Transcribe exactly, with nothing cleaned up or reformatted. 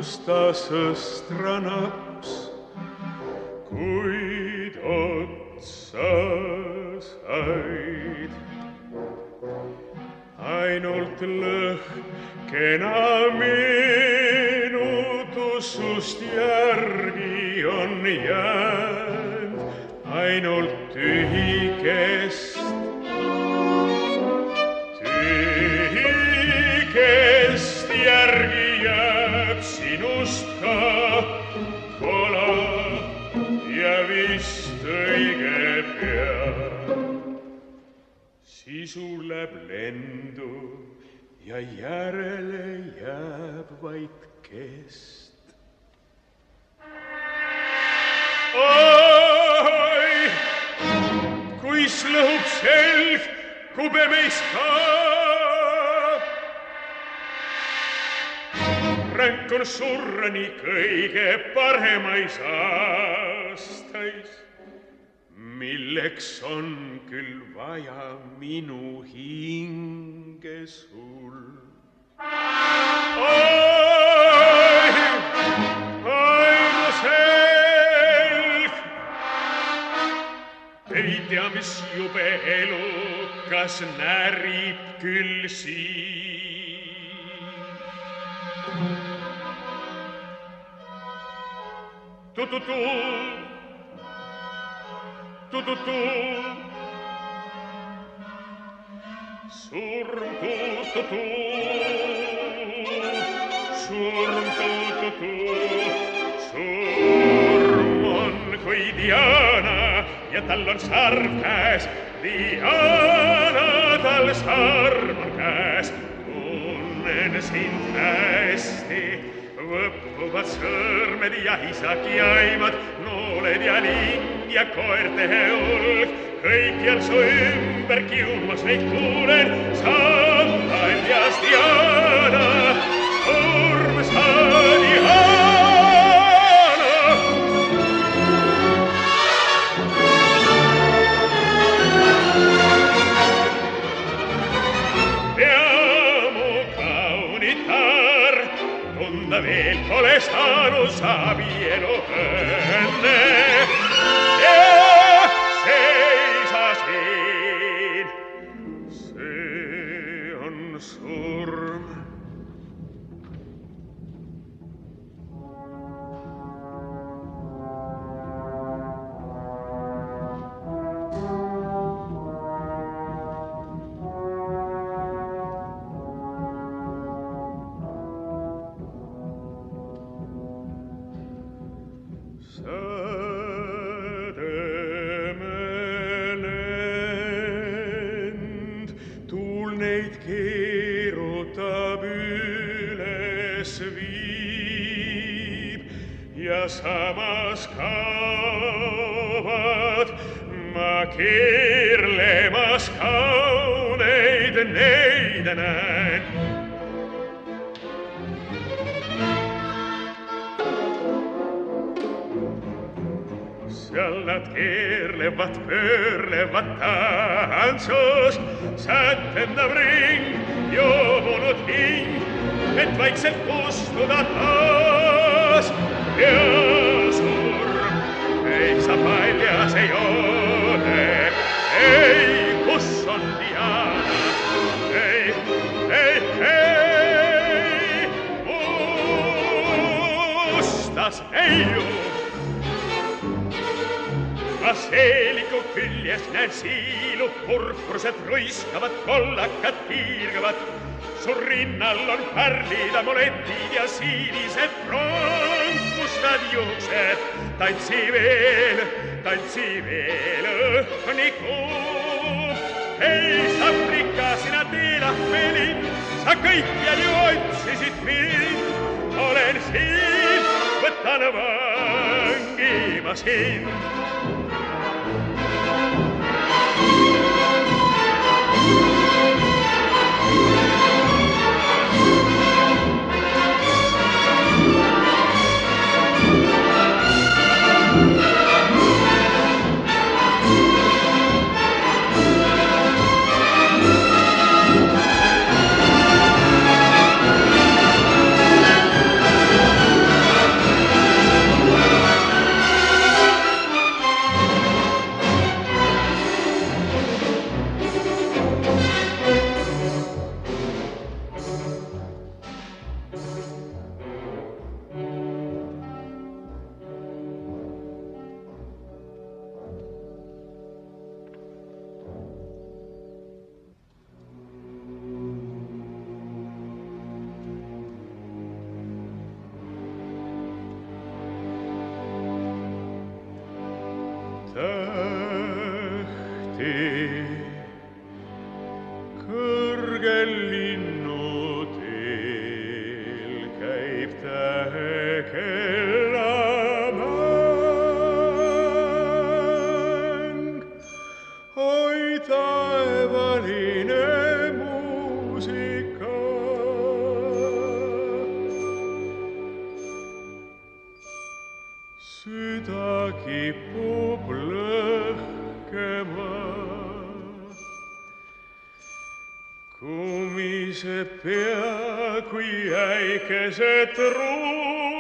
musta sõstra naps, kuid otsa said. Ainult lõhkena meenutusust järgi on jäänd, ainult tühikest, tühikest järgi jääb sinust ka kola ja vist õige pea. Sisu läheb lendu ja järele jääb vaid kest. Oi, kuis lõhub selg, kube meis ka. Ränk on surra nii kõige paremais aastais, milleks on küll vaja minu hinge sul. Oi, oi mu selg, ei tea, mis jube elukas närib küll siin. Tu-tu-tu, tu-tu-tu, surm tu-tu-tu, surm tu-tu-tu, surm on kui Diana ja tal on sarv käes, Diana tal sarv on käes, tunnen sind hästi. Võppuvad sõrmed ja isaki aimad, nooled ja ling ja koerte hulk. Kõikjal su ümber kiumas neid kuulen, sa paljas Diana, surm sa Diana. Peamu kaunitar, tunda veel pole saanud sa abielu õnne. Ja seisa siin, see on surm. Sädemelend, tuul neid keerutab üles viib ja samas kaovad ma keerlemas kauneid neid näen. Seal nad keerlevad, pöörlevad tantsus, sätendab ring, joobunud hing, et vaikselt kustuda taas. Ja surm ei saa paljas ei ole, ei, kus on Diana, ei, ei, ei, mustas ei ju. Ma seeliku küljes näen siilu, purpursed ruiskavad, kollakad kiirgavad. Su rinnal on pärlid, amuletid ja sinised pronkmustad juuksed. Tantsi veel, tantsi veel õhni kuum. Ei Afrika, sina teelahvelin, sa kõikjal ju otsisid mind. Olen siin, võtan vangima sind. tähekellamäng. Oi taevaline muusika. Süda kipub lõhkema. Kumiseb pea kui äikese truu.